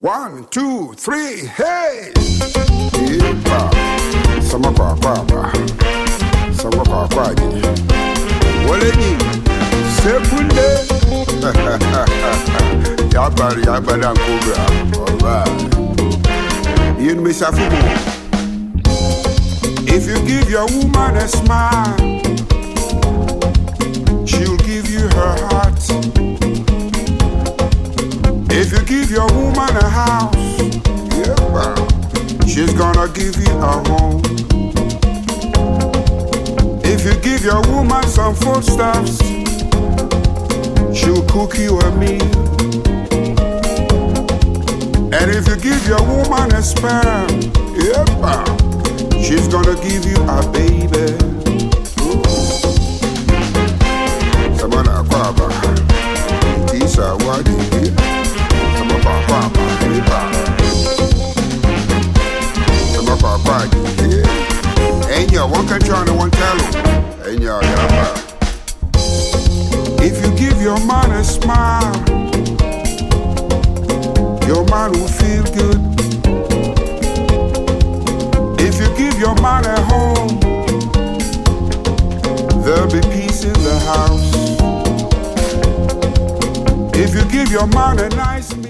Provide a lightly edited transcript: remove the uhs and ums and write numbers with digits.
1, 2, 3, hey! Yepa, sama kwa kwaba, sama kwa kwaji. Wale ni sekunde. Yabari ankubra. Alright. Yin me safumo. If you give your woman a smile, she'll give you her heart. If you give your woman a house, yeah, she's gonna give you a home. If you give your woman some foodstuffs, she'll cook you a meal. And if you give your woman a sperm, yeah, she's gonna give you a baby. Samana kwaba, tisa wadi. One can try and one tell if you give your man a smile, your man will feel good. If you give your man a home, there'll be peace in the house. If you give your man a nice